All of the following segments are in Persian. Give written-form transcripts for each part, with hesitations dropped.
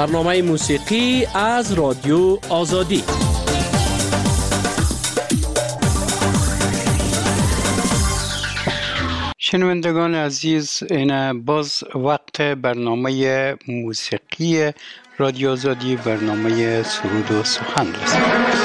برنامه موسیقی از رادیو آزادی. شنوندگان عزیز، این باز وقت برنامه موسیقی رادیو آزادی، برنامه سرود و سخن رسید.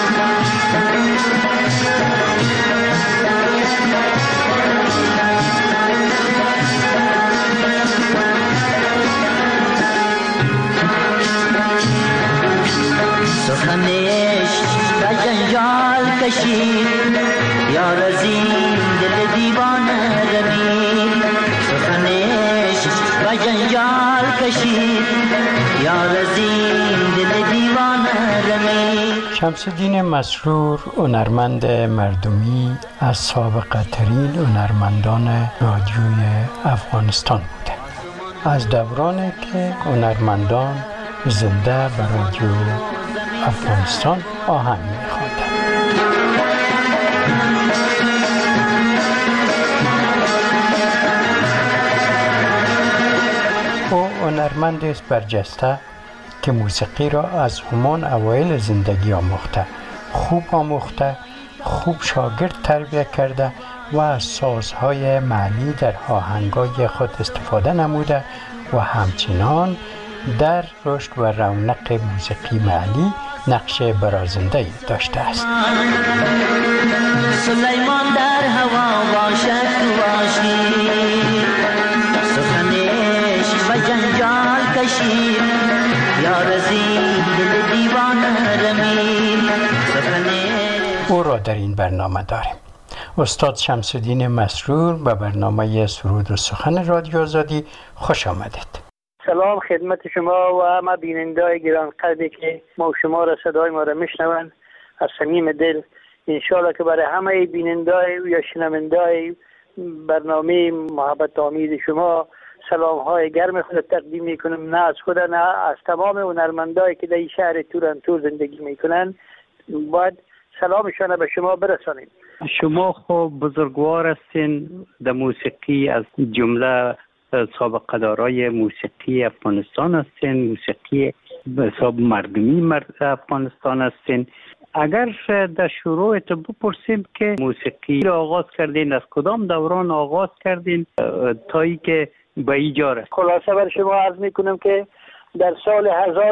سخنش و جنجال کشید یار از این دل دیوانه رمید. سخنش و جنجال کشید یار از این دل دیوانه رمید. شمس‌الدین مسرور هنرمند مردمی از سابقه ترین هنرمندان رادیوی افغانستان بوده. از دورانی که هنرمندان زنده به رادیو افغانستان آهنگ می‌خواندند. او هنرمندی است برجسته که موسیقی را از همان اوایل زندگی آموخته، خوب شاگرد تربیت کرده و از سازهای محلی در آهنگای خود استفاده نموده و همچنان در رشد و رونق موسیقی محلی نقش برازنده داشته است. سلیمان در هوا باشد باشی، سخنش و جنجال کشید یار از این دل دیوانه رمید. او را در این برنامه داریم. استاد شمس‌الدین مسرور به برنامه سرود و سخن رادیو آزادی خوش آمدید. سلام خدمت شما و همه بیننده‌های گرانقدری که ما و شما را صدای ما را میشنوند. از صمیم دل انشالله که برای همه بیننده‌های یا شنونده‌های برنامه محبت آمیز شما سلام‌های گرم خود تقدیم می‌کنم، نه از خود نه از تمام هنرمندایی که در این شهر تورنتو زندگی می‌کنند. باید سلامشان به شما برسانیم. شما خب بزرگوار هستین در موسیقی، از جمله سابقه دارای موسیقی افغانستان هستین، موسیقی به حساب مردمی افغانستان هستین. اگر در شروعت بپرسیم که موسیقی را آغاز کردین، از کدام دوران آغاز کردین تا ای که به اینجا رسید؟ خلاصه بر شما عرض میکنم که در سال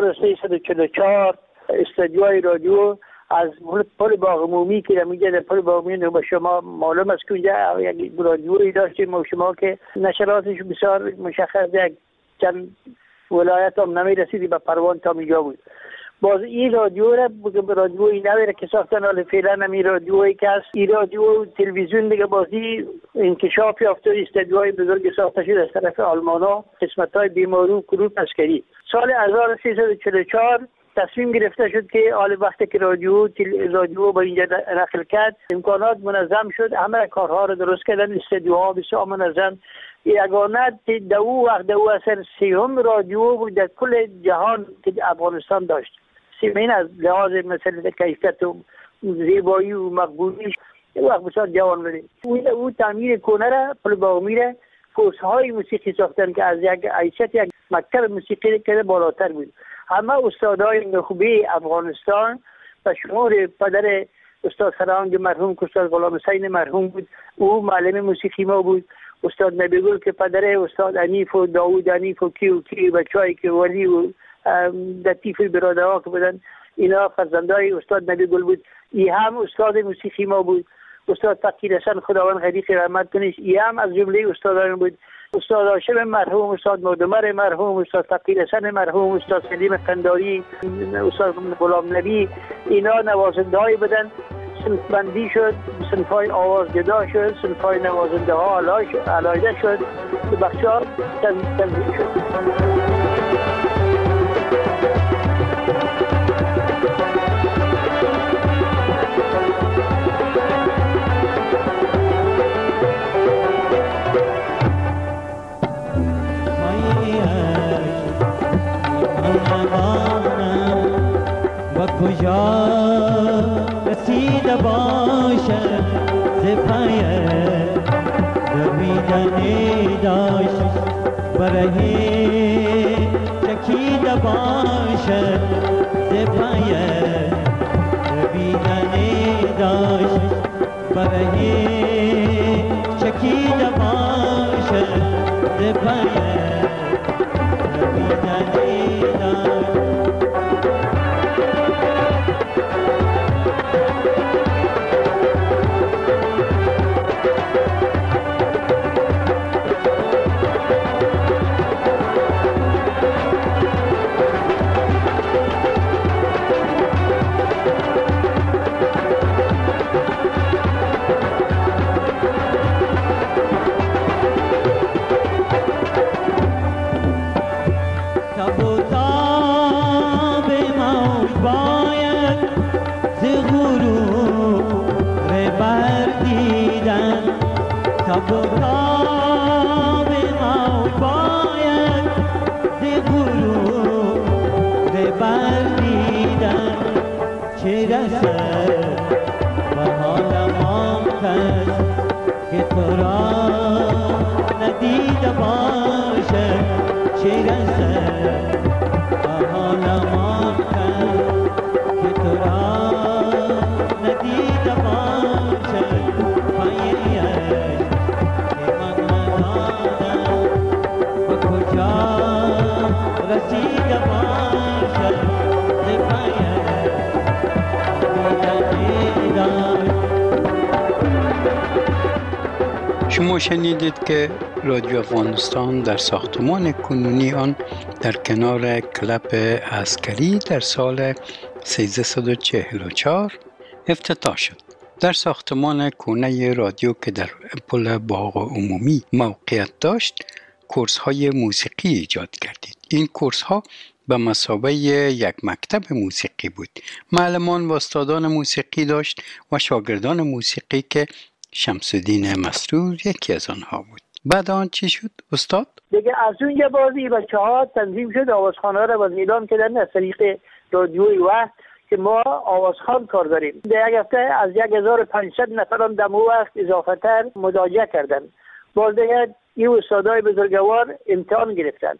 1344 استودیوهای رادیو از پل باغ عمومی که در پل باغ عمومی به شما معلوم است که اونجا یک رادیویی داشتیم و شما که نشراتش بسیار مشخص یک چند ولایت هم نمی رسیدی به پروان تا میجا بود. باز این رادیو را رادیویی نوی که ساختن، حال فعلا همین رادیویی که هست این رادیو تلویزیون دیگه بازی انکشاف یافته، استودیوهای بزرگ ساخته شد از طرف آلمانا، قسمت‌های بیمارو کروپ عسکری. سال 1344 تصمیم گرفته شد که حال وقتی که رادیو با اینجا نقل کرد امکانات منظم شد، همه کارها رو درست کردن، استودیوها بسیار منظم. یگانه دو اثر سیوم رادیو بود در کل جهان که افغانستان داشت. سیمین از لحاظ مثل کیفیت و زیبایی و مقبولیش وقت بسیار جوان بود. او تعمیر کنه را پل باغمی را کورس‌های موسیقی ساختن که از یک حیثیت یک مکتب موسیقی که بالاتر بود. همه استادای نخبه افغانستان و شمار پدر استاد سرهنگ مرحوم که استاد غلام حسین مرحوم بود، او معلم موسیقی ما بود. استاد نبیگل که پدر استاد انیف و داوود انیف و کی بچه‌ای که ولی و لطیف برادرها که بودن، اینا فرزندای استاد نبیگل بود. ای هم استاد موسیقی ما بود. استاد فقیر حسن خداوند غریق رحمت کنه، ای هم از جمله استادان بود. استاد هاشم مرحوم، استاد مودمر مرحوم، استاد فقیر حسن مرحوم، استاد سلیم قنداری، استاد غلام نبی، اینا نوازنده های بدن. صنف بندی شد، صنف های آواز جدا شد، صنف های نوازنده ها علایده شد، بخشا تنظیم شد. کجا رسیده باشد زپایه دویدنی داشت برای چکیده باشد ز پای بیننی داشت برای چکیده باشد ز پای بیننی داشت شما شنیدید که رادیو افغانستان در ساختمان کنونی آن در کنار کلب عسکری در سال 1344 افتتاح شد. در ساختمان کونه رادیو که در پل باغ عمومی موقعیت داشت، کورس های موسیقی ایجاد کردید. این کورس ها به مثابه یک مکتب موسیقی بود. معلمان و استادان موسیقی داشت و شاگردان موسیقی که شمس‌الدین مسرور یکی از آنها بود. بعد آن چی شد استاد؟ دیگه از اونجا بازی بچه‌ها تنظیم شد آوازخانه را باز اعلام کردن از طریق رادیوی وقت که ما آوازخوان کار داریم. در یک هفته از 1500 نفرم در اون وقت اضافه‌تر مراجعه کردن. باز دیگه این استادای بزرگوار امتحان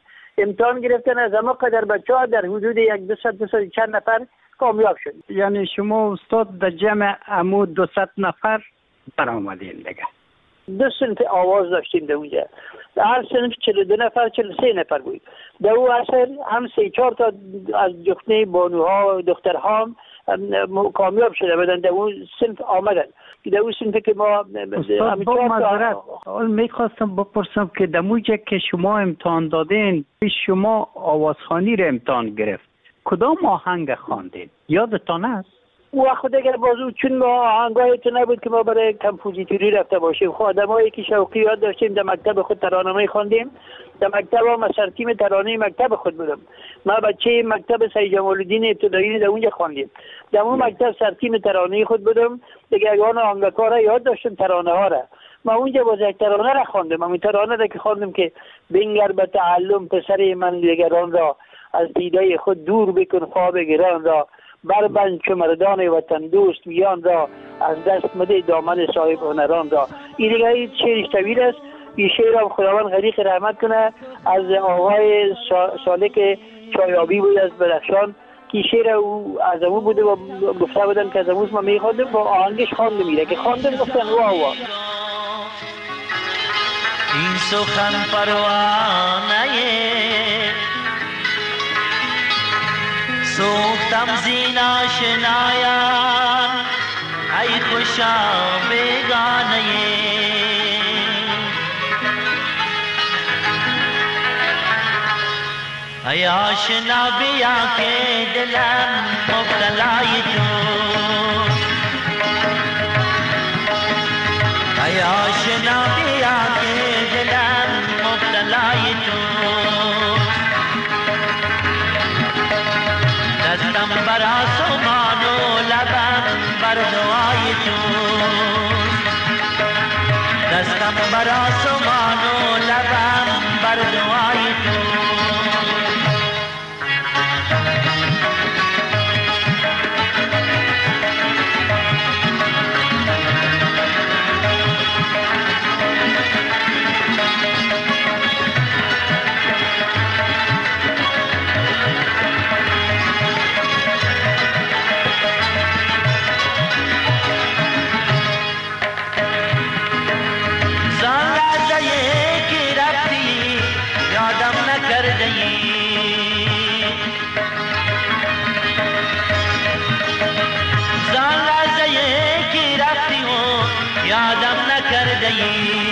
گرفتن از اما قدر بچه‌ها در حدود 200 چند نفر کامیاب شد. یعنی شما استاد در جمع امو 200 نفر برآمدین دیگه. 2 صنف آواز داشتیم در اونجا. در هر صنف 42 نفر 43 نفر بود. در اون اصل هم 3-4 تا از جفنه بانوها و دخترها کامیاب شده بودن در اون صنف آمدن. در اون صنف که ما استاد با معذرت میخواستم بپرسم که در موجه که شما امتحان دادین شما آوازخوانی رو امتحان گرفت، کدام آهنگ خواندین؟ یادتان است؟ و خود اگر بازو چون ما آهنگایی تو نبود که ما برای کمپوزیتوری رفته باشیم. خود آدمایی که شوقی یاد داشتیم در مکتب خود ترانه‌ای خواندیم. در مکتب ما سرتیم ترانه مکتب خود بودم. ما بچه مکتب سید جمال الدین ابتدایی در اونجا خواندیم. در اون مکتب سرتیم ترانه خود بودم. دیگه اگان آهنگکارا یاد داشتم ترانه ها را. ما اونجا باز یک ترانه را خواندم. همین ترانه را که خواندم که بنگر به تعلم پسر من دیگران را از دیده خود دور بکن خواب گران را بربند چو مردان وطن دوست میان را از دست مده دامن صاحب هنران را. این دیگه شعرش طویل است. این شعر هم خداوند غریق رحمت کنه از آقای سالک چایابی بود از بدخشان که شعر او از امو بوده و گفته بودن که از اموز ما میخواندم با آهنگش خواندم میره که خواندم گفتن واه واه. این سخن پروانه سوختم زین آشنایان ای خوشا بیگانه ای آشنا بیا که دلم مبتلای تو ای آشنا بیا که دلم مبتلای تو دستم بر آسمان و لبم بر دعای تو دستم بر آسمان و لبم بر دعای تو ای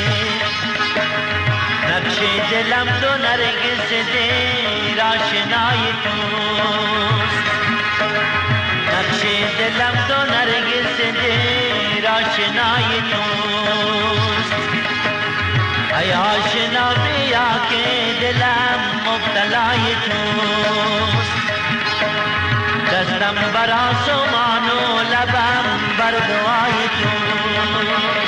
نقش دلم تو نرگس دیر آشنای توست نقش دلم تو نرگس دیر آشنای توست ای آشنا بیا که دلم مبتلای توست دستم بر آسمان و لبم بر دعای توست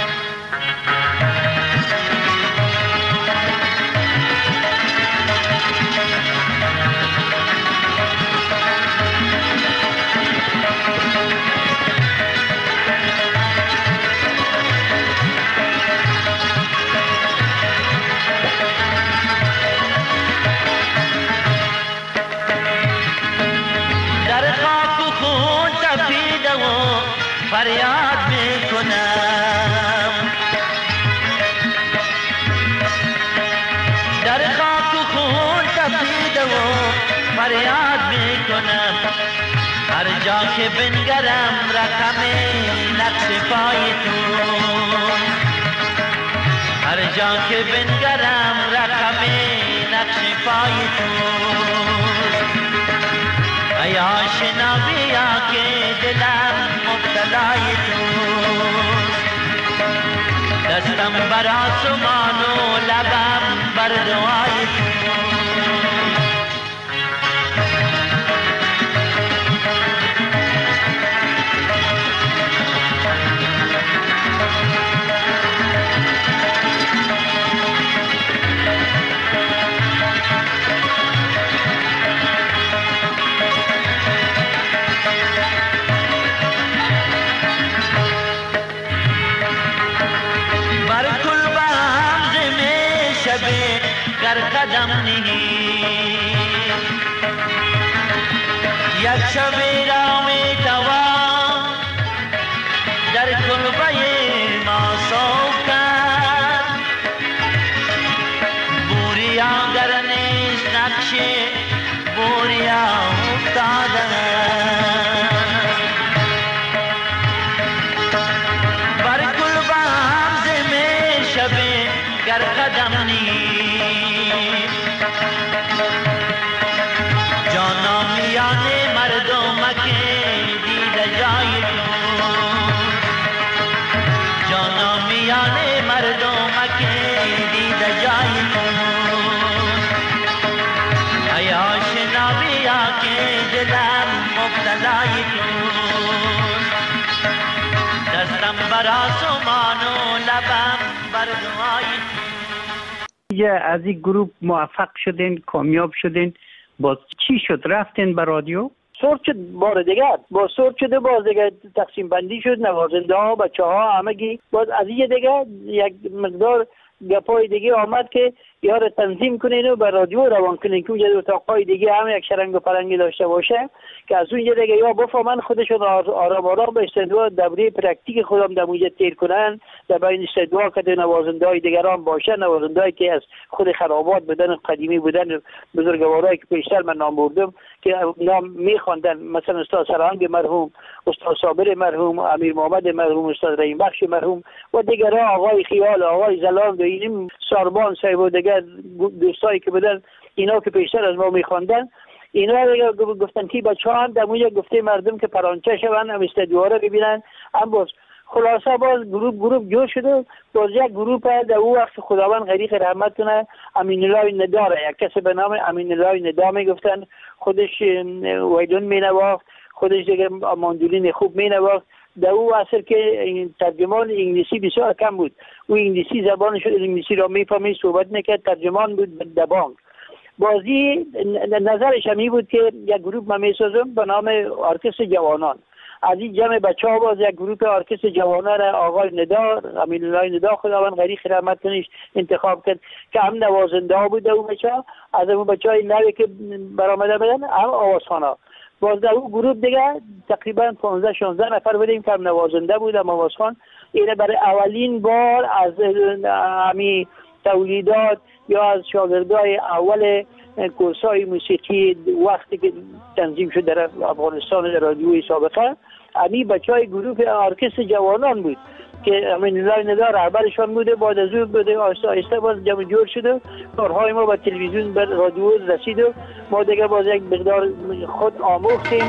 فریاد میکنم در خاک و خون تپیده و فریاد میکنم هر جا که بنگرم رقم نقش پای تو هر جا که بنگرم رقم نقش پای تو ای آشنا بیا که دلم مبتلای توست دستم بر آسمان و لبم بر دعای گر قدم نیست یک شب را میتوان در کلبه ما صوف کرد بوریا گر نیست نقش بوریا افتاده بر کلبه همزه میشبه گر قدم نیست جانا میان مردم که دیده جای تو جانا میان مردم که دیده جای تو ای آشنا بیا که دلم مبتلای تو دستم بر آسمان و لبم بر دعای از این گروه موفق شدین کامیاب شدین باز چی شد رفتین به رادیو سورت شد بار دیگه با سورت شده باز دیگه تقسیم بندی شد نوازنده ها بچه ها همگی باز از این دیگه یک مقدار گپای دیگه آمد که یار تنظیم کنین و به رادیو روان کنین که اونجا اتاقای دیگه هم یک شرنگ و پرنگی داشته باشه که از اونجا دیگه یا بفهمن خودشون آرام آرام به استدعا دوره پرکتیک خودم در اونجا تیر کنن در بین استدعا که نوازنده های دیگران باشه نوازنده هایی که از خود خرابات بودن قدیمی بودن بزرگوارایی که پیشتر من نام بردم که نام میخواندن مثلا استاد سرهنگ مرحوم استاد صابر مرحوم امیر محمد مرحوم استاد رحیم بخش مرحوم و دیگران آقای خیال آقای زلاند و این ساربان صاحب و دیگر دوستایی که بودن اینا که پیشتر از ما میخواندن اینا گفتن که بچه‌ها هم دموی گفته مردم که پرانچه شون هم استدیوها رو ببینن هم باز خلاصه باز گروپ جور شده باز یک گروپ در او وقت خداوند غریق رحمت کنه امین الله نداره یک کسی به نام امین الله ندا میگفتن خودش ویدون مینواخت خودش دیگه ماندولین خوب مینواخت در او عصر که ترجمان انگلیسی بسیار کم بود او انگلیسی زبانش انگلیسی را میفهمید صحبت میکرد ترجمان بود در بانک بازی نظرش همی بود که یک گروپ من میسازم به نام ارکستر جوانان از این جمع بچه ها باز یک گروپ ارکستر جوانان را آقای ندا امین الله ندا خداوند غریق رحمت کنیش انتخاب کرد که هم نوازنده ها بود اون بچه ها از اون بچه های نوی که برآمده بودن هم آوازخوان ها باز در اون گروپ دیگه تقریبا 15-16 نفر بودیم که هم نوازنده بود هم آوازخوان اینه برای اولین بار از همی تولیدات یا از شاگردای اول کورسای موسیقی وقتی که تنظیم شد در افغانستان در رادیوی سابقه امی بچهای گروه ارکستر جوانان بود که امین الله ندا رهبرشان بوده. بعد از او بوده آهسته آهسته باز جمع جور شد، کارهای ما به تلویزیون به رادیو رسید و ما دیگه باز یک مقدار خود آموختیم.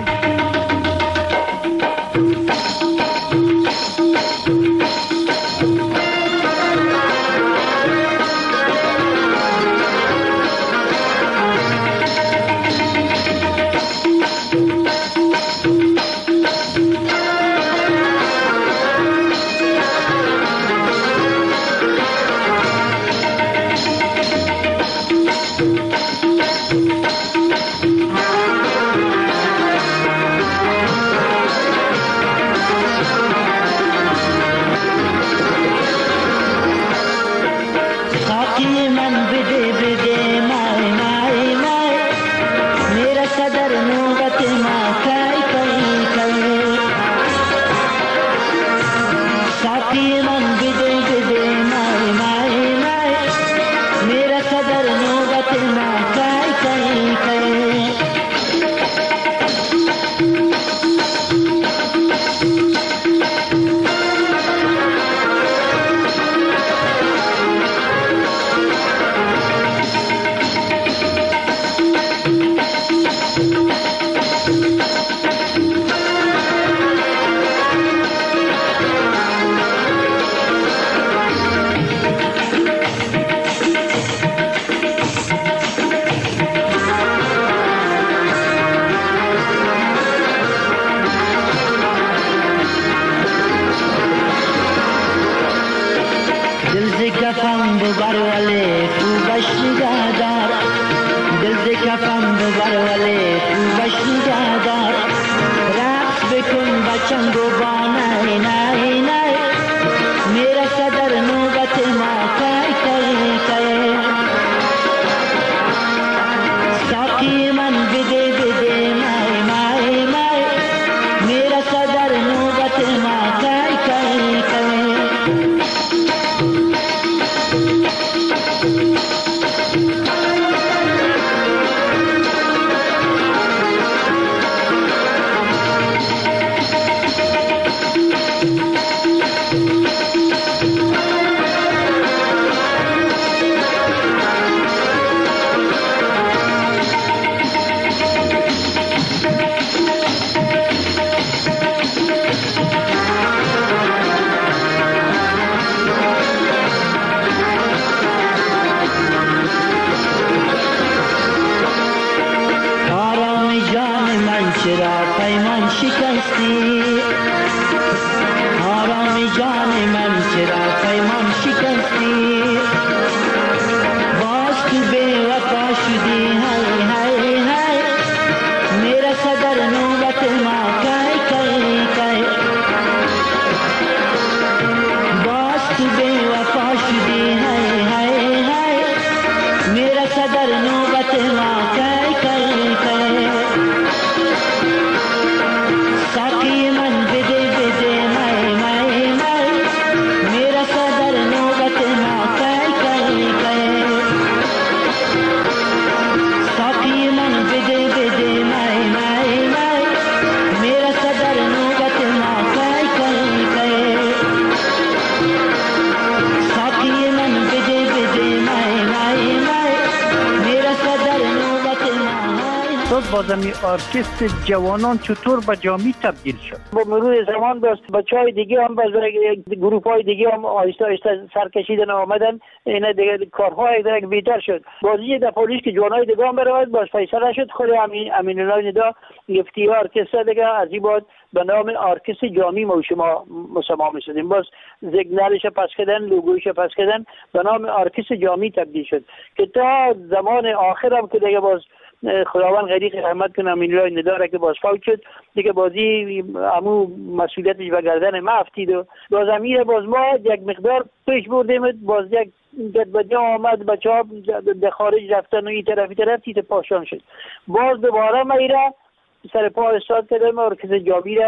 بازمی ارکستر جوانان چطور به جامی تبدیل شد؟ با مرور زمان باز بچهای دیگه هم باز گروپ های دیگه هم آهسته آهسته سرکشیدن آمدن، اینا دیگه کارهای دیگه بهتر شد. بازی در پلیس که جوانای دیگه هم برآمد باز فیصله شد خود امین الله ندا گفتی ارکستر دیگه از این بعد به نام ارکستر جامی ما شما مسما می‌شدیم. باز سیگنالش پس کردن، لوگویش پس کردن، به نام ارکستر جامی تبدیل شد که تا زمان آخر هم که دیگه باز خداوند غریق رحمت کنه امین الله ندا که باز فوت شد دیگه بازی عمو مسئولیتش به گردن ما افتید و باز امیر باز ما یک مقدار پیش بردیم. باز یک بدبدی آمد، بچه ها در خارج رفتن و این طرف تیت پاشان شد. باز دوباره ما ایره سر پا استاد کردم ارکستر جامی را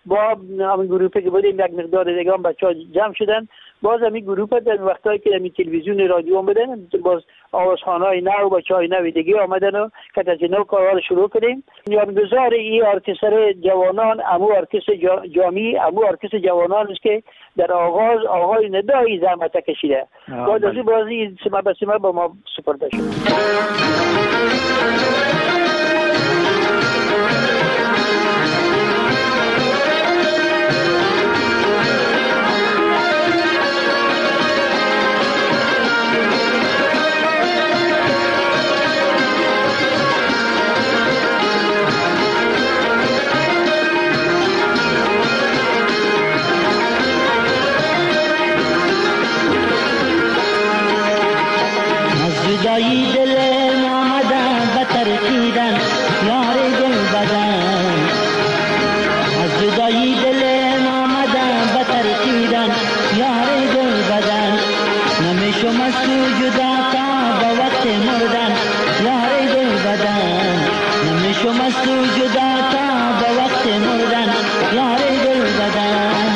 با همین گروپی که بودیم یک مقدار دیگه هم بچه‌ها جمع شدن. باز همین گروپ در وقتایی که همین تلویزیون رادیو آمدن، باز آوازخوان‌های نو بچه‌های نو دیگه آمدن و که از نو کارها رو شروع کردیم. بنیانگذار این ارکستر جوانان امو ارکستر جامی، امو ارکستر جوانان است که در آغاز آقای ندایی زحمت کشیده. بعد از این بازی سمه به سمه با ما سپرده شد. جدایی دل نامدن بتر کیدن یار دل بدن، از جدایی دل نامدن بتر کیدن یار دل بدن، نمیشم از تو جدا تا با وقت مردن یار دل بدن، نمیشم از تو جدا تا با وقت مردن یار دل بدن.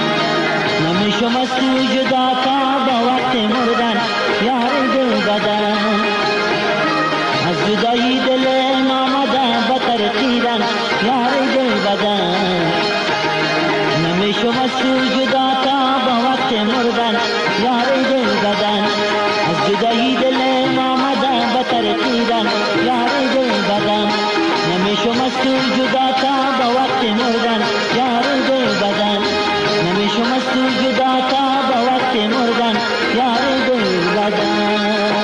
شما سو جدا تا با وقت مردن یار دل بدن یار دل بدن نمیشم از تو جدا تا با وقت مردن یار دل بدن از جدایی دلم آمدم به ترکیدن یار دل بدن نمیشم از تو جدا تا با وقت مردن یار دل بدن نمیشم از تو جدا تا با وقت مردن یار دل بدن.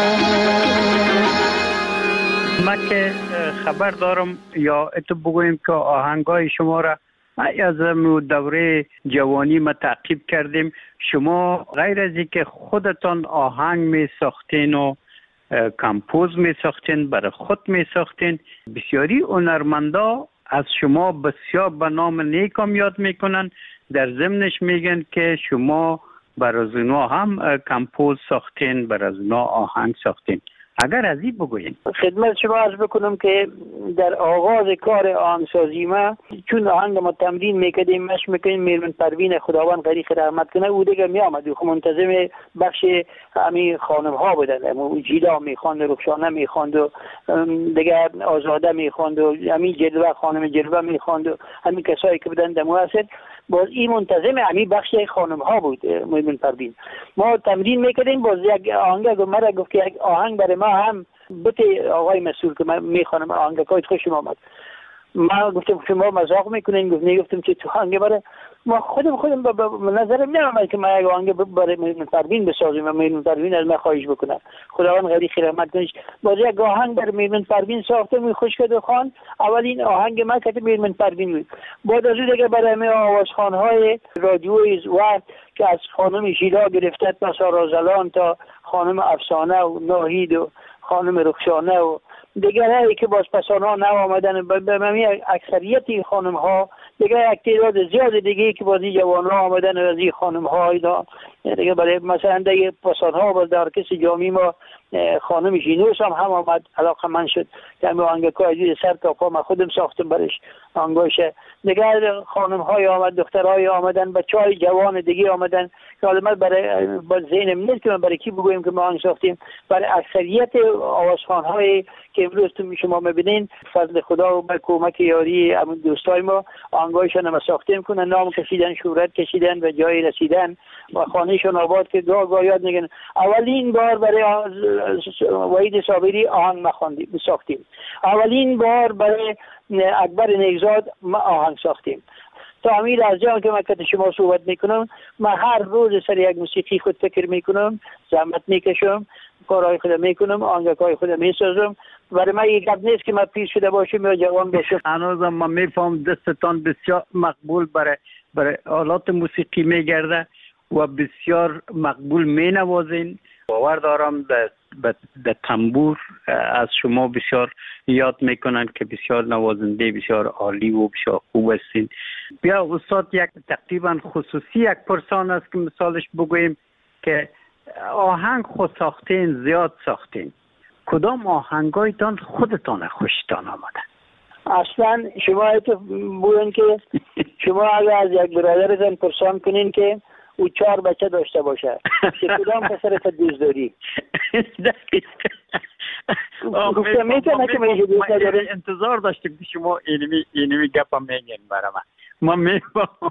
ما که خبر دارم یا اتو بگویم که آهنگای شما را از دوره جوانی ما تعقیب کردیم. شما غیر از اینکه خودتان آهنگ می ساختین و کمپوز می ساختین، برای خود می ساختین، بسیاری هنرمندا از شما بسیار به نام نیکم یاد میکنن، در ضمنش میگن که شما برای اونا هم کمپوز ساختین، برای اونا آهنگ ساختین. اگر از این بگوین. خدمت شما عرض بکنم که در آغاز کار آهنگسازی ما چون آهنگ ما تمرین میکردیم مشق میکنیم، میرمن پروین خداوند غریق رحمت کنه او دیگه میامد و منتظم بخش همین خانم ها بودن، او جیلا میخواند، رخشانه میخواند و دیگه آزاده میخواند و همین جلوه خانم جلوه میخواند و همین کسایی که بودن دمو اصل باز این منتظم همین بخش خانم ها بود. میرمن پروین ما تمرین میکردیم، باز یک آهنگ مرا گفت که یک آهنگ برای ما هم بته آقای مسئول که من میخوانم آهنگای خوشم آمد. ما گفتم شما مزاق میکنین؟ گفتم که تو آهنگ برای ما خودم به نظرم نمیاد که ما یک آهنگ برای میرمن پروین بسازیم و میرمن پروین از من خواهش بکنه. خداوند غریق رحمت کنه. باز یک آهنگ برای میرمن پروین ساختم، خوش کرد و خوان. اولین آهنگ ما که میرمن پروین بود. بعد از اون دیگه برای می آوازخوان‌های رادیوی وقت که از خانم ژیلا گرفته تا سارازلان تا خانم افسانه و ناهید و خانم رخشانه و دیگرایی که باز پسانا نو آمدن، به معنی اکثریتی خانم ها دیگه یک تعداد زیاد دیگه که بازی جوان ها آمدن و از این خانم ها اینا دیگه برای مثلا دیگه پسان ها باز در کسی جامی ما خانم جینوس هم آمد، علاقه من شد که همه آهنگای سر تا پا ما خودم ساختم برش آهنگاشه. دیگه خانم های آمد، دخترهای آمدن، بچهای جوان دیگه آمدن که حالا من برای ذهنم نیست که من برای کی بگویم که ما آهنگ ساختیم. برای اکثریت آوازخوان های که امروز شما میبینین فضل خدا و با کمک یاری همون دوستای ما آهنگایشون هم ساختیم کنن، نام کشیدن، شهرت کشیدن و جای رسیدن و خانهشون آباد که گاه یاد میگن. اولین بار برای وحید صابری آهنگ ساختیم، اولین بار برای اکبر نیکزاد ما آهنگ ساختیم. تا همین لحظه که من که شما صحبت میکنم من هر روز سر یک موسیقی خود فکر میکنم، زحمت میکشم، کارهای خودم میکنم، آهنگای خودم میسازم. برای من یک گپ نیست که من پیر شده باشم یا جوان باشم. هنوزم من میفهم دستتان بسیار مقبول برای آلات موسیقی میگرده و بسیار مقبول مینوازین. باور دارم در تنبور از شما بسیار یاد میکنن که بسیار نوازنده بسیار عالی و بسیار خوب هستین. بیا استاد یک تقریبا خصوصی یک پرسان است که مثالش بگوییم که آهنگ خود ساختین، زیاد ساختین، کدام آهنگایتان خودتان خوشتان آمده؟ اصلا شما تو بگوین که شما اگر از یک برادرتان پرسان کنین که او 4 بچه داشته باشه که کدام پسرت دوست داری؟ گفته میتونه که من انتظار داشتیم که شما اینمی گپا میگین برای من میفهم.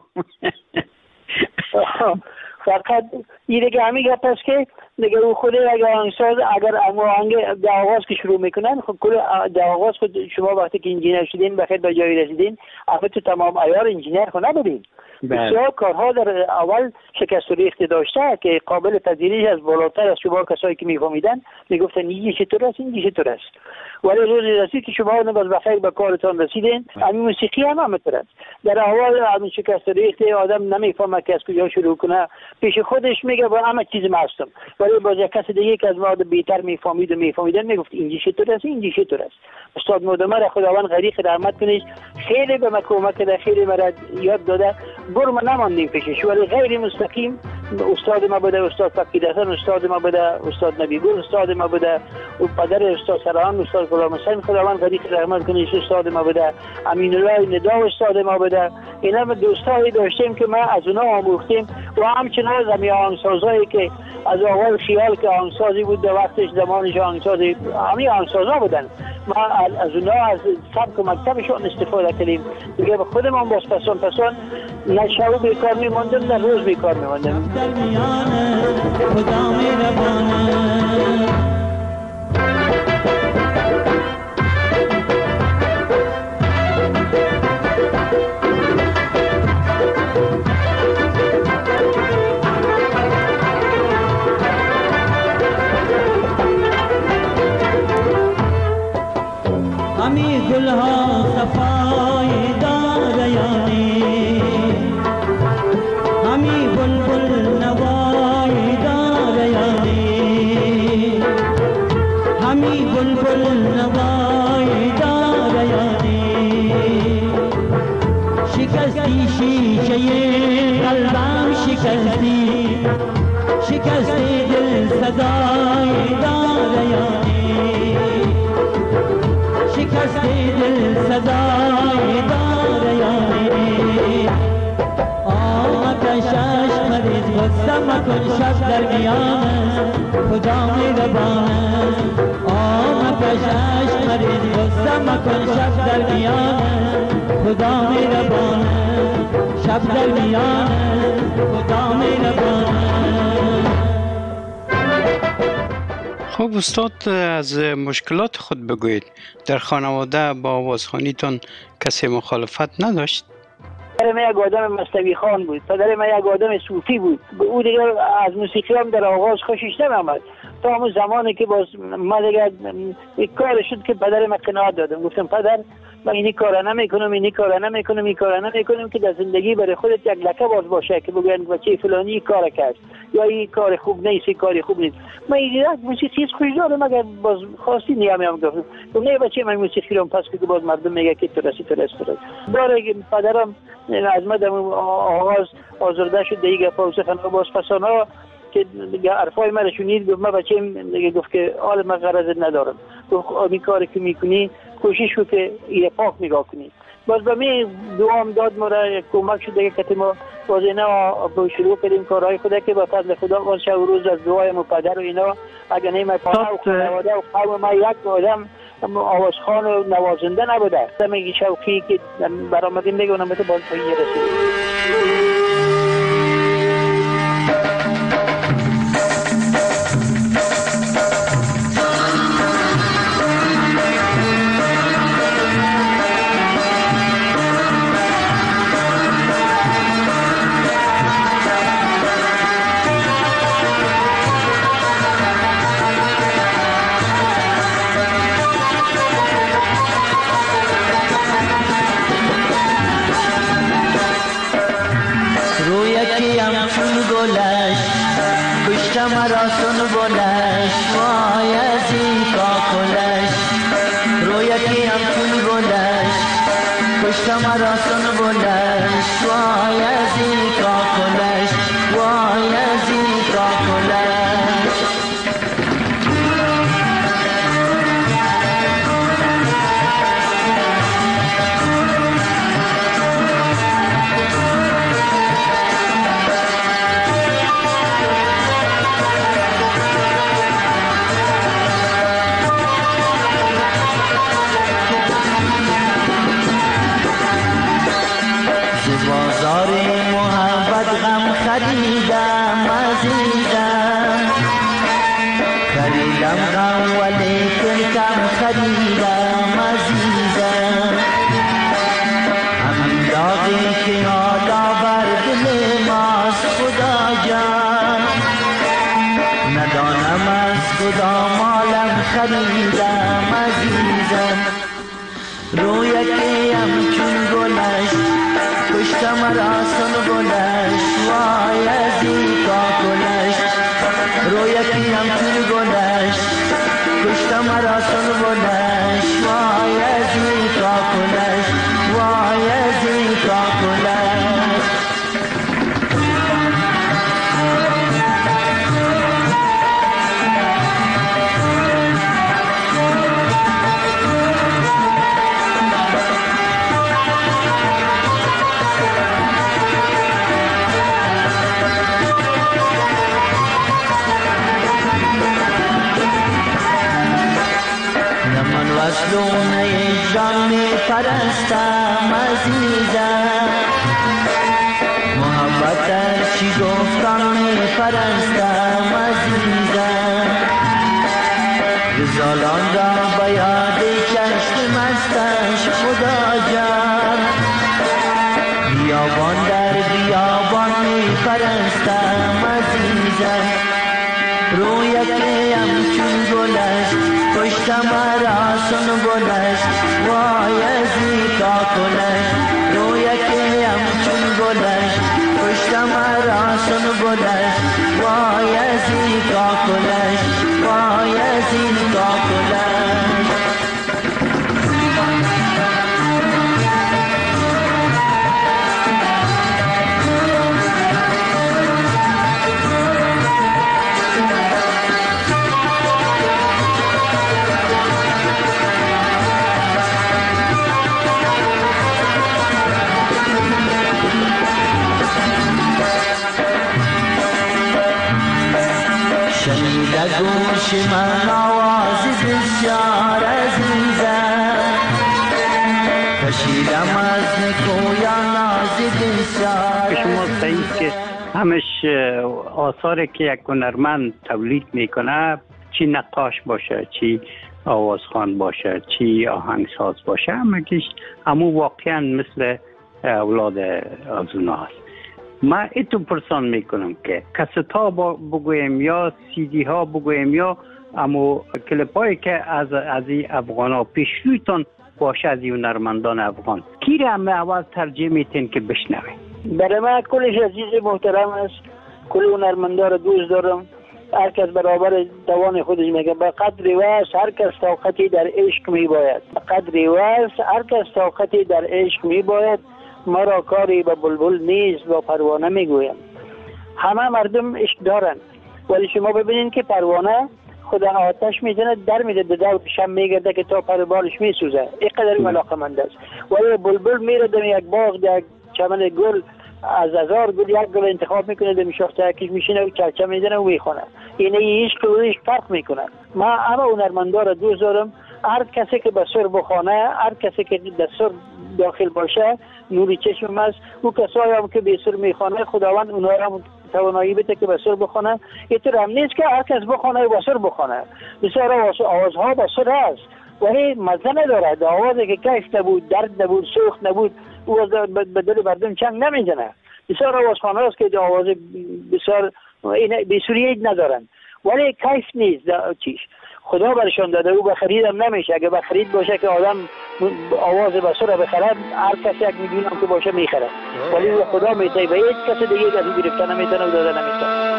فقط این دیگه همین گپ است که دیگه او خود اگر آهنگساز اگر آهنگ در آغاز که شروع میکنن خب کل در آغاز خود شما وقتی که انجینر شدین بخیر به جایی رسیدین اما تو تمام عیار انجینر خود نبودین. بسیار کارها در اول شکست و ریخت داشته که قابل پذیریش از بالاتر از شما کسایی که میفهمیدن میگفتن این چطور است این چطور است، ولی روزی رسید که شما باز بخیر به کارتان رسیدین. همین موسیقی هم همینطور است. در اول همین شکست و ریخت آدم نمیفهمه که از کجا شروع کنه، پیش خودش میگه با همه چیز مستم، ولی باز یک کس دیگه که از ما بیشتر میفهمیدن میگفت این چطور است این چطور است. استاد مدمر خداوند غریق رحمت کنه خیلی به من کمک کرده، خیلی مرا یاد داده. برم نماندیم پیشش، ولی غیر مستقیم استاد ما بوده استاد فقیدحسن، استاد ما بوده استاد نبیگل، استاد ما بوده و پدر استاد سران استاد غلام حسین خداوند غریق رحمت کنه استاد ما بوده، امین الله ندا استاد ما بوده. اینا دوستایی داشتیم که ما از اونها آموختیم و همچنان زمین آهنگسازایی که از اول خیال که آهنگسازی بود در وقتش زمانش آهنگسازی همین آهنگسازا بودن ما از اونها از سبک و مکتبشون استفاده کردیم دیگه. به خودمان باز پسان نه شب بیکار میماندم نه روز بیکار میماندم. در میان خدا مهربانه همی گلها صفای داریانی همی بلبل نوای داریانی همی بلبل نوای داریانی شکستی شیشه قلبم شکستی شکستی دل صدای داریانی شکستی دل صدای داریانی آمکشش مریض غصه مکن شب در میانه خدا مهربانه آمکشش مریض غصه مکن شب در میانه خدا مهربانه شب در میانه خدا مهربانه. خب استاد از مشکلات خود بگویید. در خانواده با آوازخوانیتان کسی مخالفت نداشت؟ پدر من یک آدم مستوی خان بود، پدر من یک آدم صوفی بود. او دیگه از موسیقی هم در آغاز خوشش نمی‌آمد تا همون زمانی که باز ما دیگه یک کار شد که پدر من قناعت دادم. گفتم پدر من اینی کارا نمیکنم که در زندگی برای خودت یک لکه باز باشه که بگن بچه فلانی کار کرد یا این کار خوب نیست کاری خوب نیست. من یک موسیقی خوش دارم مگر باز خواستی نیام گفتم نه بچه من موسیقی رو پس که باز مردم میگه که تو رسی داره پدرم از مدام آغاز آزرده شد دیگه پاوسه خانه باز پسانا که حرفای من شنید گفت من بچه‌م دیگه گفت که حال من غرض ندارم. گفت این کاری که میکنی کوشش کن که این پاک نگاه کنی. باز به می دوام داد مرا کمک شد دیگه که ما باز اینا با شروع کردیم کارهای خدا که با فضل خدا باز شب و روز از دعای پدر و اینا اگه نه پدر و خانواده و قوم ما یک آدم آوازخوان و نوازنده نبوده. میگه شوقی که برآمدیم میگه اونم باز پایین رسید. مرا سن بلش وای از این کاکلش رویتی هم چون بلش پشت مرا سن بلش وای از این کاکلش وای از این کاکلش خریدم عزیزم خریدم غم ولیکن کم خریدم عزیزم همین داغی که حالا بر دل ماست خدا جان ندانم از خدا مالم خریدم عزیزم رویکی همچون گلش پشت مرا سن گلش وای از این کاکلش رویتی همچون گلش پشت مرا سن گلش وای از وصلونه جان می پرستم عزیزم، محبت چی گفتم می پرستم عزیزم، غزالان را به یاد چشم مستش خدا جان، بیابان در بیابان می پرستم عزیزم، رویت همچون گلش پشتم را سن گلش، وای ازی کاکلش، رویت همچون گلش پشتم را سن گلش، وای ازی کاکلش، وای ازی کاکلش. شنیده گوش من آواز بسیار عزیزم، کشیدم از نکویان آز بسیار. شما صحیح که همش آثاری که یک هنرمند تولید میکنه، چی نقاش باشه، چی آوازخوان باشه، چی آهنگساز باشه، همو واقعا مثل اولاد از اوناست. من ایتو پرسان میکنم که کست ها بگویم یا سی دی ها بگویم یا امو کلیپ هایی که از این افغان ها پیشرویتون باشه از این هنرمندان افغان، کی را همه اول ترجیح میتین که بشنوه؟ برای من کلش عزیز محترم است، کل هنرمندا را دوست دارم، هر کس برابر توان خودش میگه. به قدر وست هر کس طاقتی در عشق میباید، به قدر وست هر کس طاقتی در عشق میباید. ما را کاری به بلبل نیست، با پروانه میگویم. همه مردم عشق دارن، ولی شما ببینین که پروانه خدا آتش میزنه در میده به دور شم میگرده که تا پر بالش میسوزه، اینقدر علاقمند است. ولی بلبل میره در یک باغ، در چمن گل، از 1000 گل یک گل انتخاب میکنه، در شاخه یکیش میشینه و چرچه میزنه و میخونه. این عشق و عشق فرق میکنه. ما همه هنرمندا را دوست دارم. هر کسی که به سر بخونه، هر کسی که در سر داخل باشه نوری چشم است. او کسایی هم که به سر میخونه خداوند اونها را توانایی بده که به سر بخونه. اینطور هم نیست که هر کس بخونه و به سر بخونه. بسیار آوازها به سر هست ولی مزه نداره. آوازی که کیف نبود، درد نبود، سوخت نبود، او به دل مردم چنگ نمیزنه. بسیار آوازخانه هست که آواز بسیار بسوریه ندارن ولی کیف نیست. چیش خدا برشان داده، او به خریدم نمیشه. اگه به خرید باشه که آدم آواز بسر را بخرد، هر کسی 1 میلیون هم که باشه میخره، ولی او خدا میته و هیچ کسی دیگه از او گرفته نمیتونه و داده نمیتونه.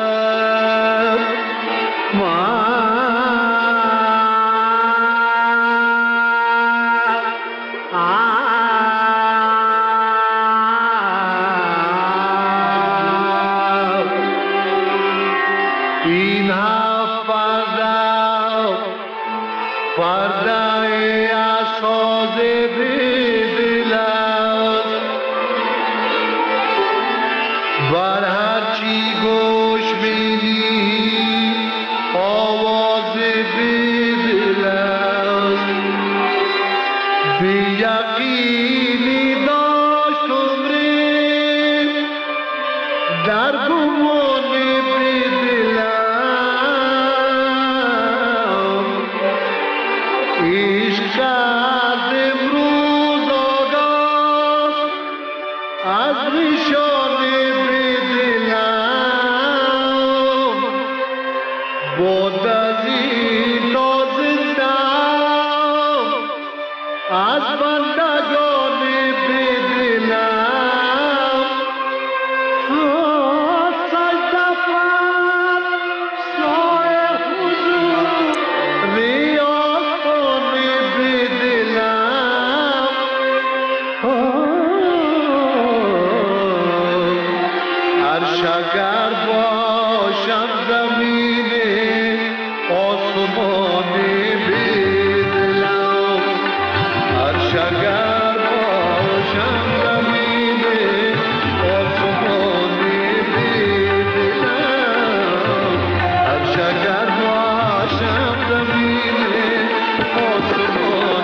شگر باشم زمین آسمان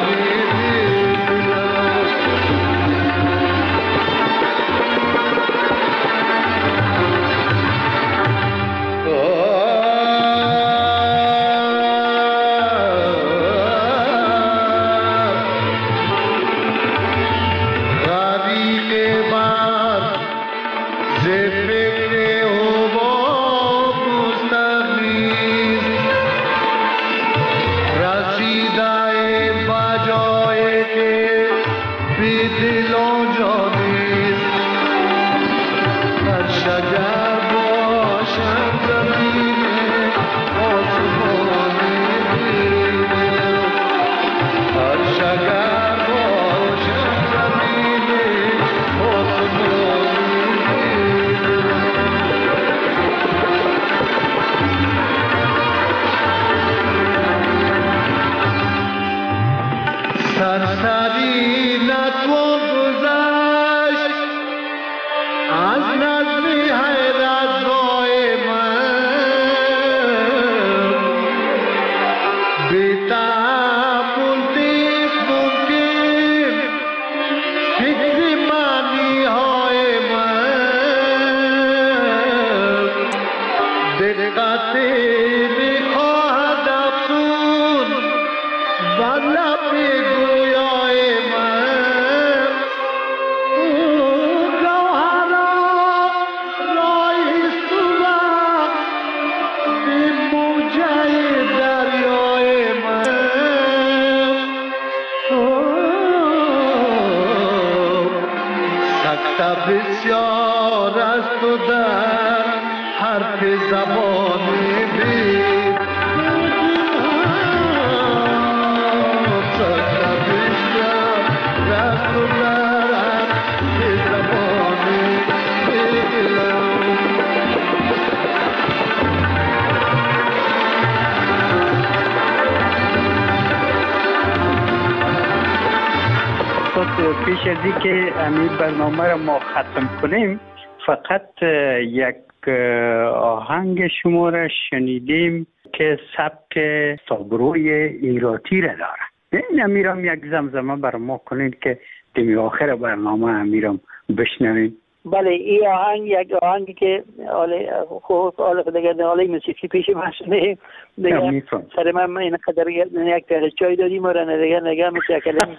بی دل و جانی هر شجر باشم زمین آسمانی هر شجر باشم زمین آسمانی سرسری نتوان گذشت از نظم حیرت رای من بی تحمل دید ممکن فکر معنی های من دقتی میخواهد افسون بر لب گویای من گوهرا رایست و به موجه دریای من سکته بسیار است و در حرف زبانی بید پیش از اینکه همین برنامه را ما ختم کنیم فقط یک آهنگ شما را شنیدیم که سبک تابروی ایراتی را داره. این امیرم یک زمزمه بر ما کنید که دمی آخر برنامه امیرم بشنویم. بله این آهنگ یک آهنگی که آله دیگه آله موسیقی پیش ماشینه دیگه سر من این قدر یک پیاله چای دادیم و نگه مثل کلمه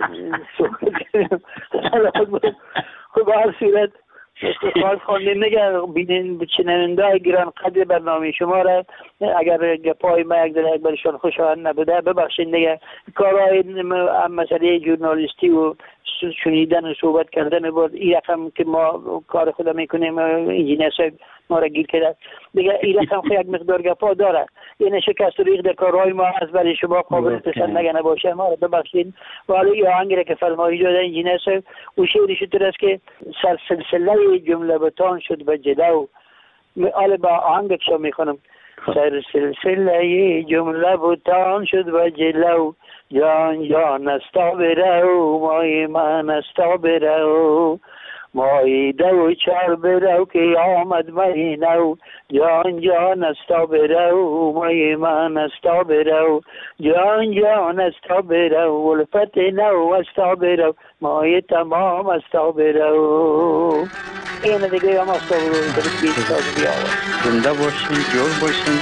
خب هر صورت خواهد خواندیم نگه بینین چننده گران قدر برنامه شما را اگر گپای ما یک در یک برشان خوشایند نبوده ببخشید نگه کارهای مسئله ژورنالیستی و شنیدن و صحبت کردن بود این رقم که ما کار خدا میکنیم انجینیر صاحب ما را گیر کرده دیگه این رقم خیلی یک مقدار گپا داره این شکست ریخ در کارهای ما از برای شما قابل پسند نگه نباشه ما را ببخشید و حالا این آهنگی را که فرمایی داده انجینیر صاحب و شعرش طور است که سلسله جمله بتان شد به جلو حالا با آهنگ شما میخونم سلسله جمله بتان شد و جلو جان جان استا برو مای من استا برو مای دو چار برو که آمد مای نو جان جان استا برو مای من استا برو جان جان استا برو ولفت نو استا برو مای تمام استا برو این دیگه هم استا برو زنده باشین جور باشین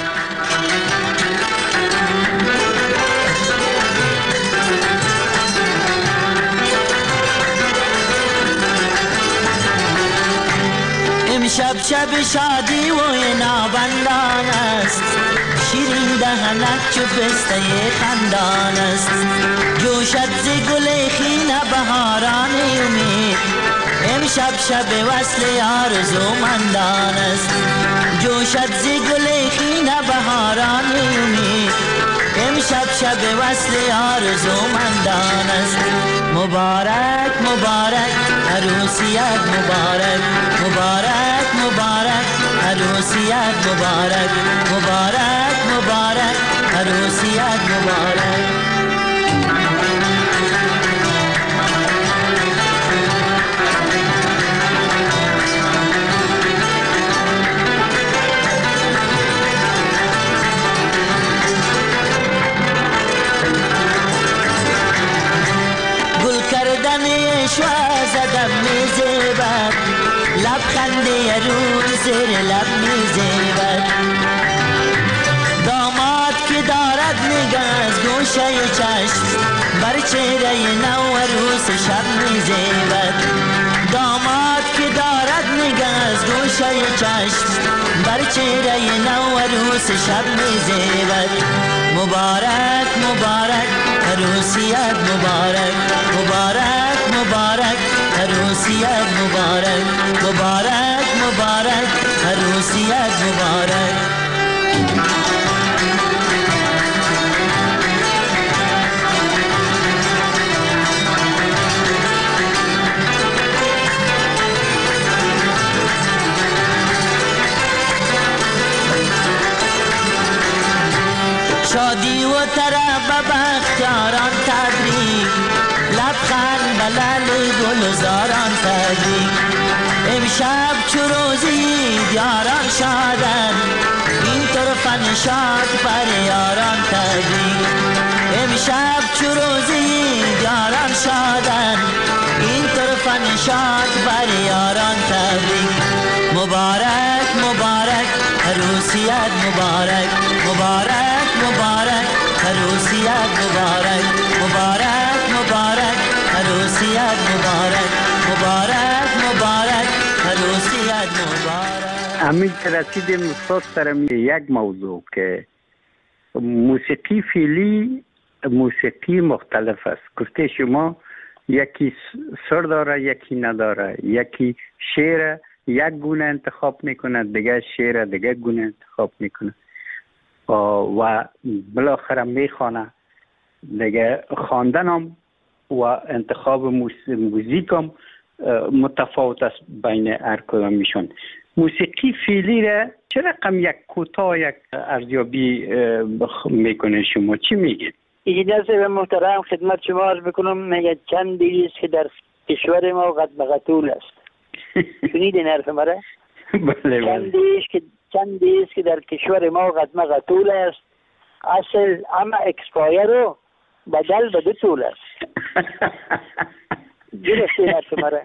شب شب شادی و نابندان است شیرین دهنت چو پسته خندان است جوشد ز گل خیل بهاران امید امشب شب وصل آرزومندان است جوشد ز گل خیل بهاران امید امشب شب وصل آرزومندان است مبارک مبارک عروسیت مبارک مبارک مبارک عروسیت مبارک مبارک مبارک عروسیت مبارک شوا زدم میزیبد لبخنده روی زیر لب میزیبد داماد که دارد نگه از گوشه چشم بر چهره نو عروس شب میزیبد داماد که دارد نگه از گوشه چشم بر چهره نو عروس شب میزیبد مبارک مبارک عروسیت مبارک مبارک مبارک عروسیت مبارک مبارک مبارک عروسیت مبارک شادی و طرب بختیاران تبریک لبخند بلل گلزاران تبریک امشب چو روزی دیاران شادن این طرف نشاط بر یاران تبریک امشب چو روزی دیاران شادن این طرف نشاط بر یاران تبریک مبارک مبارک عروسیت مبارک مبارک مبارک عروسیت مبارک مبارک مبارک عروسیت مبارک مبارک مبارک عروسیت مبارک. همین که رسیدیم استاد سرم یک موضوع که موسیقی فعلی موسیقی مختلف است. گفته شما یکی سر داره یکی نداره، یکی شعر یک گونه انتخاب میکنه، دیگه شعر دیگه گونه انتخاب میکنه و بالاخره میخوانه. دیگه خواندن هم و انتخاب موزیک هم متفاوت است بین هر کدامشون. موسیقی فعلی را چه رقم یک کوتاه یک ارزیابی میکنه شما؟ چی میگید؟ این نظر محترم خدمت شما عرض بکنم، میگه چند دیست که در کشور ما قد مقتول است. شنیدین حرف مرا؟ بله. چند دیست که در کشور ما قد مقتول است، اصل اما اکسپایر رو بدل به 2 طول است. گرفتین حرف مرا؟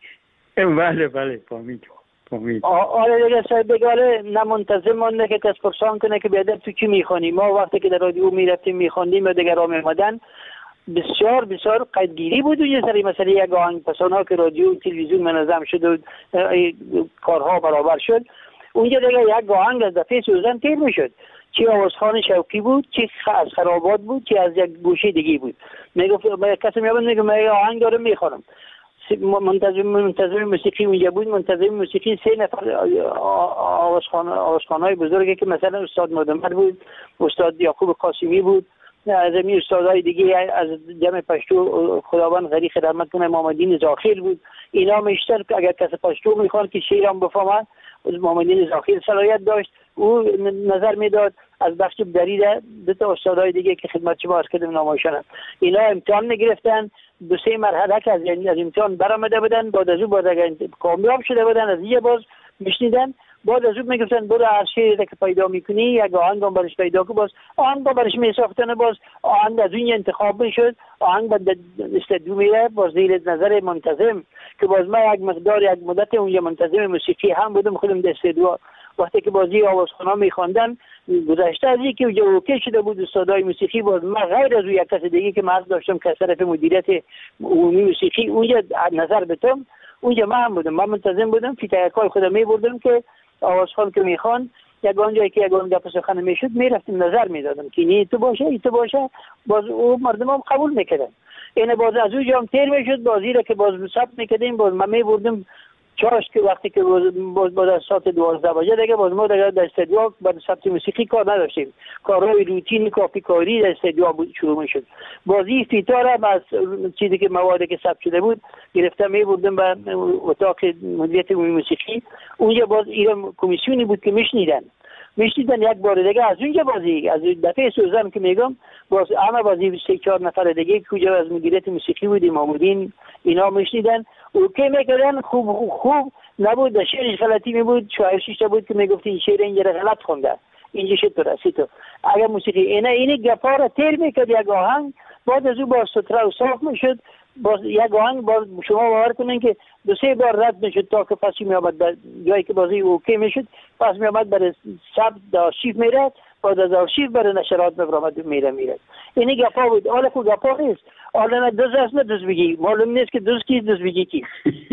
بله فهمید. آره دیگه صاحب بگاره نمنتظم مانده که کس پرسان کنه که بیادر تو چی میخوانی. ما وقتی که در رادیو میرفتیم میخوندیم و دیگر را میمدن بسیار بسیار قدگیری بود اونجا سری مثلا یک آهنگ پسان ها که رادیو و تلویزیون منظم شد و کارها برابر شد، اونجا دیگه یک آهنگ از دفعه سوزن تیر میشد، چی آوازخان شوقی بود، چی از خرابات بود، چی از یک گوشه دیگه بود. میگفت کسی میابند میگه من آهنگ دارم میخوانم. منتظم موسیقی اونجا بود. منتظم موسیقی 3 نفر آوازخوان‌های بزرگی که مثلا استاد مدمر بود، استاد یعقوب قاسمی بود، از این استادای دیگه از جمع پشتو خداوند غریق رحمت کنه محمدین زاخیل بود. اینا میشتر اگر کسی پشتو میخواد که شعرم بفهمه، محمدین زاخیل صلاحیت داشت، او نظر میداد. از بخش دریده 2 استادای دیگه که خدمت شما عرض کردم نامشون، اینا امتحان میگرفتن 2-3 مرحله که از امتحان برآمده بودن، بعد از اون کامیاب شده بودن، از یه باز میشنیدن، بعد از اون میگفتن برو هر شعری که پیدا میکنی یک آهنگ هم برش پیدا کن، باز آهنگ برش میساختن، باز آهنگ از اون انتخاب میشد، آهنگ بعد استدیو میره باز زیر نظر منتظم که باز ما یک مقدار یک مدت اونجا منتظم موسیقی هم بودم خودم در استدیو. وقتی که بازی آوازخوان‌ها میخواندن گذشته از اینکه اونجا اوکی شده بود استادای موسیقی، باز من غیر از یک کس دیگه که مرد داشتم که از طرف مدیریت عمومی موسیقی اونجا نظر بتم، اونجا من هم بودم، من منتظم بودم فیتایکای خودم میبردم که آوازخوان که میخوان یک آنجایی که یک آن گپ سخن میشد میرفتیم نظر میدادم که این تو باشه، باز او مردم هم قبول میکردن. اینه باز از اونجا هم تیر میشد، بازی را که باز ثبت میکردیم، باز من میبردم چاش که وقتی که باز از ساعت 12 بجه دیگه باز ما دیگه در استدیو بعد ثبت موسیقی کار نداشتیم، کارهای روتین کافی کاری در استدیو شروع میشد. بازی فیتار از چیزی که موادی که ثبت شده بود گرفته میبردم به اتاق مدیریت عمومی موسیقی، اونجا باز ایران کمیسیونی بود که میشنیدن یک بار دیگه از اونجا بازی از دفعه سوزن که میگم باز همه بازی 3-4 نفر دیگه که از مدیریت موسیقی بودیم محمودین اینا میشنیدن اوکی میکردن، خوب نبود، شعرش غلطی میبود، شاعرش بود که میگفت این شعر اینجا غلط خونده، اینجا چطور است تو. اگر موسیقی اینه گپا را تیر میکرد یک آهنگ، بعد از اون باز ستره و صاف میشد، باز یک آهنگ باز شما باور کنین که 2-3 بار رد میشد تا که پسی میامد جایی که بازی اوکی میشد، پس میامد برای ثبت آرشیو میرد، بعد از آرشیو برای نشرات میبرامد میرد. اینه گپا بود. حالا که گپا نیست، حالا نه دوز است نه دوز بگی، معلوم نیست که دوز کیست دوز بگی کیست.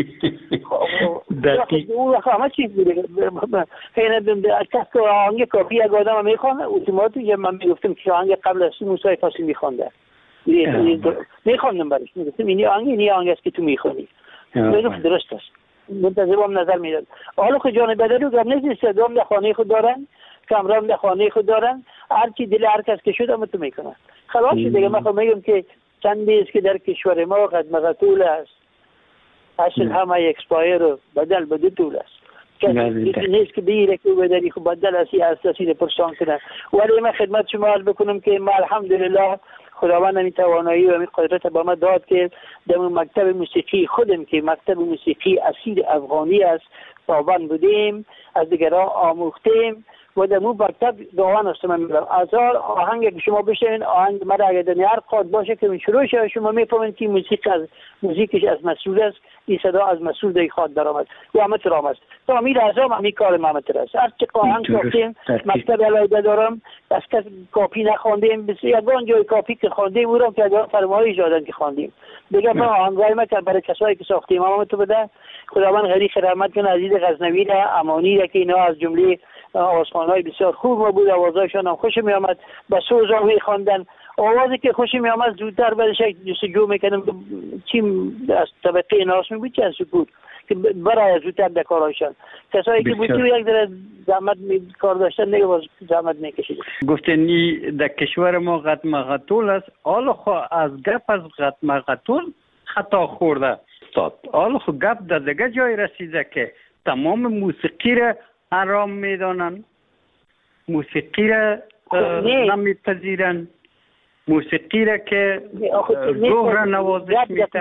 اون همه چیز بوده. کس که آهنگ کافی یک آدم میخوانه اتوماتیک یا من میگفتم که آهنگ قبل از موسی فاصلی میخوانده میخواندم برش، میگفتم این آهنگ است که تو میخوانی. میگفت درست است، منتظرم نظر میداد. حالا خود جان بدلو گم نیست، استعدام در خانه خود دارن، کامران در خانه خود دارن، هر چی دل هر کس که شد هم تو میکنن. خلاص دیگه من میگم که چندی است که در کشور ما قد مقتول است، اصل همه اکسپایر و بدل بده طول است. کسی نیست که بگیره که بدلی خب بدل اسی اساسی پرسان کنه. ولی من خدمت شما عرض بکنم که ما الحمدلله خداوند این توانایی و این قدرت با ما داد که در مکتب موسیقی خودم که مکتب موسیقی اصیل افغانی است پابند بودیم، از دیگران آموختیم و در اون مکتب دعوان است. من میگم از آهنگ که شما بشنوین، آهنگ مرا اگر در هر قاد باشه که من شروع شه شما میفهمید که موزیکش از مسئول است، این صدا از مسئول در خود درآمد و همت رام است. تا امیر اعظم همین کار محمد است. هر چه آهنگ ساختیم مکتب علیحده دارم، از کس کاپی نخواندیم، یگان جای کاپی که خواندیم او را که اگر فرمایش دادن که خواندیم. دیگه ما آهنگای ما که برای کسایی که ساختیم ما تو بده، خداوند غریق رحمت کنه عزیز غزنوی را، امانی را که اینا از جمله آوازخوان‌های بسیار خوب ما بود، آوازهایشان هم خوش می آمد، با سوزاوی خواندن، آوازی که خوش می آمد زودتر بعدش جستجو میکنم چی از طبقه ناس می بود چه از بود که برای زودتر در کارهایشان. کسایی که بود یک در زحمت کار داشتن دیگه باز زحمت میکشید. گفتنی در کشور ما قد مقتول است، حالا خو از گپ از قد مقتول خطا خورده استاد. حالا خو گپ در دیگه جای رسیده که تمام موسیقی را حرام میدانن، موسیقی را نمیپذیرن، موسیقی را که روح را نوازش میتن.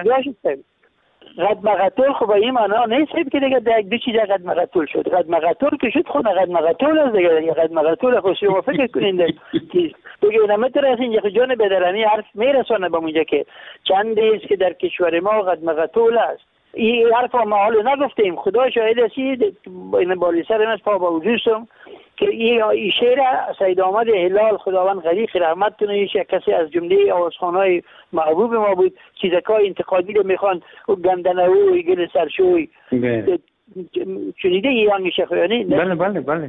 قد مقتول خب این معنا نیست که دیگه در دو چیز قد مقتول شد. قد مقتول که شد خود قد مقتول است دیگه. قد مقتول خود شما فکر کنید دیگه نمیتونه از اینجا جان بدرانی حرف میرسونه به اونجا که چند است که در کشور ما قد مقتول است. این حرف ما حالا نگفتیم، خدا شاهد است. این بالی سر من پا با وجودم که این شعر سید احمد هلال خداوند غریق رحمت کنه، یک کسی از جمله آوازخوان‌های محبوب ما بود، چیزکای انتقادی رو میخوان و گندنه‌وی گل سرشوی شنیده این آهنگ شخویانی؟ بله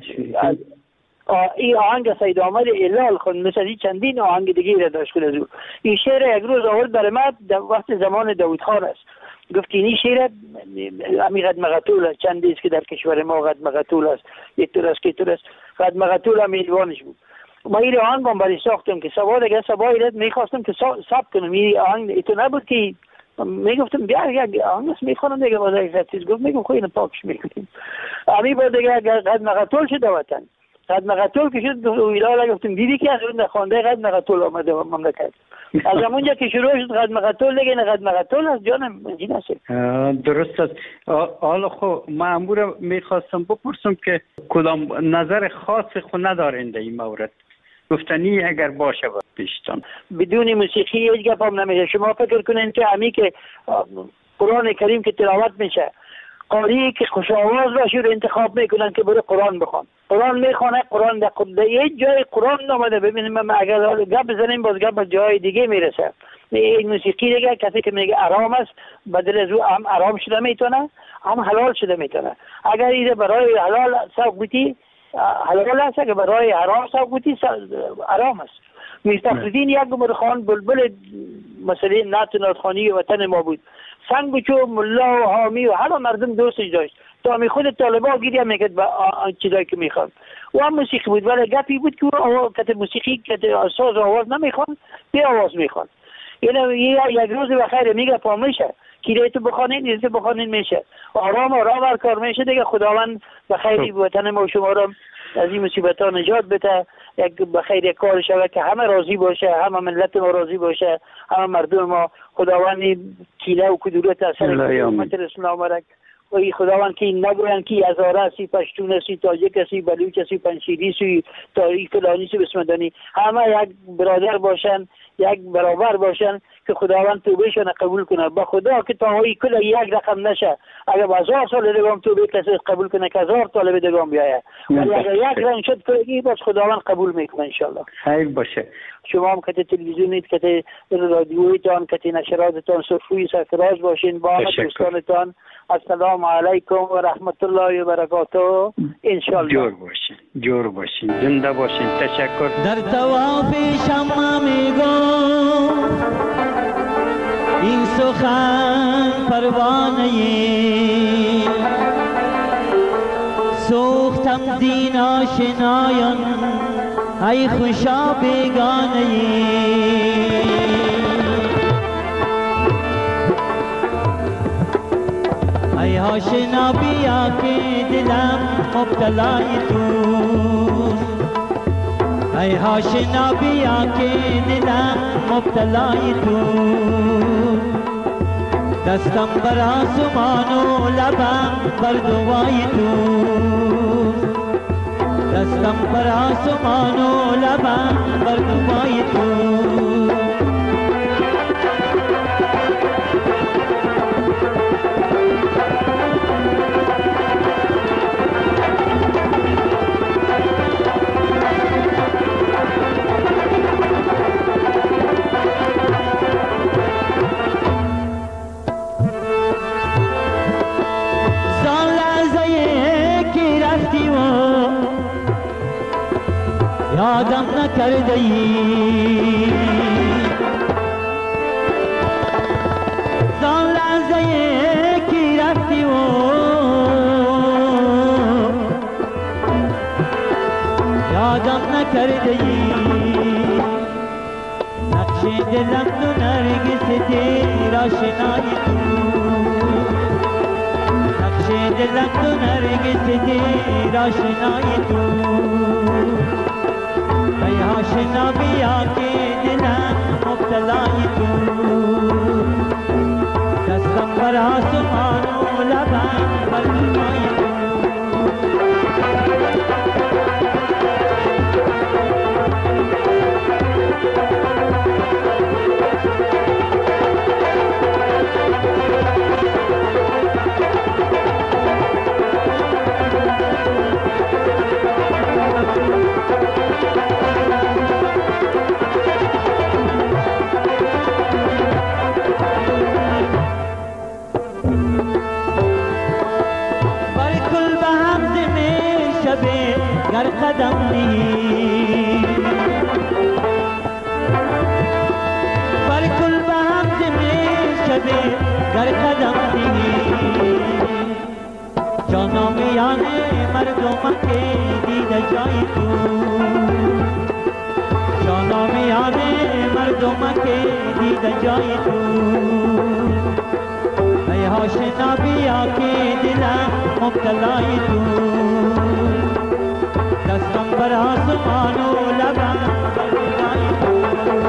این آهنگ سید احمد هلال خود مثل چندین آهنگ دیگه را داشت کنه. این شعر یک روز آورد برای من در وقت زمان داوود خان است، گفت این شعر همی قد مقتول است، چندی است که در کشور ما قد مقتول است، یک طور است که طور است، قد مقتول هم ایلوانش بود. ما این آهنگ هم برای ساختم که سبا دیگه سبا ایرد میخواستم که ثبت کنم. این آهنگ ایتو نبود که میگفتم بیا یک آهنگ است میخوانم دیگه باز یک چیز گفت میگم خب اینو پاکش میکنیم. همی با دیگه قد مقتول شد وطن، قد مقتول که شد ویلال گفتم دیدی که از اون خوانده قد مقتول آمده مملکت. از همونجا که شروع شد قد مقتول دیگه قد مقتول از جانم این است. درست است. حالا خب مأمور میخواستم بپرسم که کدام نظر خاص خود ندارین در این مورد، گفتنی اگر باشه پیشتان. بدون موسیقی هیچ گپ هم نمیشه. شما فکر کنین که همی که قرآن کریم که تلاوت میشه، قاری که خوش آواز باشه رو انتخاب میکنن که برای قرآن بخوان، قرآن میخونه، قرآن در یک جای قرآن نامده. ببینیم ما اگر گپ بزنیم باز گپ جای دیگه میرسه. این موسیقی دیگه کسی که میگه آرام است بدل از او هم آرام شده میتونه، هم حلال شده میتونه. اگر ایده برای حلال سوق بودی حلال است، اگر برای حرام سوق بودی آرام است. مستفیدین یک عمر خان بلبل مثلا ناتخوانی وطن ما بود، سنگ و چوب ملا و حامی و همه مردم دوستش داشت تا می خود طالبا گیری هم میکرد با چیزایی که میخوان. و هم موسیقی بود ولی گپی بود که کت موسیقی کت ساز آواز نمیخوان، بی آواز میخوان. یعنی یک روز بخیر میگه پا میشه که تو بخوانین ایزه بخوانین میشه، آرام هر کار میشه دیگه. خداوند بخیری وطن ما و شما را از این مصیبت ها نجات بده، یک بخیر یک کار شود که همه راضی باشه، همه ملت ما راضی باشه، همه مردم ما. خداوند کینه و کدورت از سر امت رسول آمرک و خداوند که این نگوین که هزاره هستی، پشتون هستی، تاجک هستی، بلوچ هستی، پنشیری هستی، تاریخ فلانی هستی، بسمدانی، همه یک برادر باشن، یک برابر باشن که خداوند توبهشون قبول کنه. با خدا که تا کل یک رقم نشه، اگر 1000 سال دیگه توبه کسی قبول کنه که 1000 طالب دیگه بیاید، ولی اگر یک رنگ شد که باز خداوند قبول میکنه ان شاء الله. خیر باشه. شما هم که تلویزیونیت، که رادیویتان، که نشراتتان صفوی سرفراز باشین. با دوستانتان السلام علیکم و رحمت الله و برکاته ان شاء الله. جور باشین زنده باشین. تشکر. در طواف شمع میگو این سخن پروانه سوختم زین آشنایان ای خوشا بیگانه ای آشنا بیا که دلم مبتلای توست ای آشنا بیا که دلم مبتلای توست دستم بر آسمان و لبم بر دوای توست دستم بر آسمان و لبم بر دوای توست یادم نکرده ای زان لحظه که رفتی و یادم نکرده ای نقش دلم تو نرگس تیر آشنای تو نقش دلم تو نرگس تیر آشنای تو ای آشنا بیا که دلم مبتلای تو دستم بر آسمان و لبم بر دوای تو گر قدم نهی بر کل به هم زمین شبه گر قدم نهی جانا میانه مردم که دیده جای تو جانا میانه مردم که دیده جای تو ای آشنا بیا که دلم مبتلای تو دستم بر آسمان و لبم بر دوای تو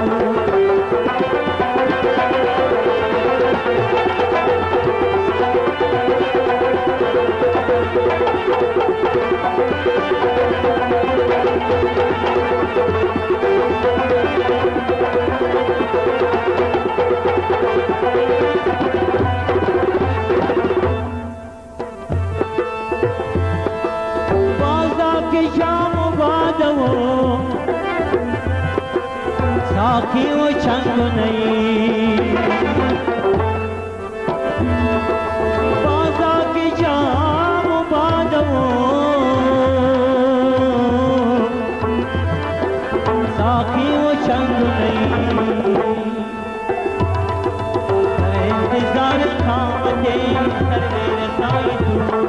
ساقی و چنگونی بازا کی جام و بادو ساقی و چنگونی در انتظار قامت در رسائی تو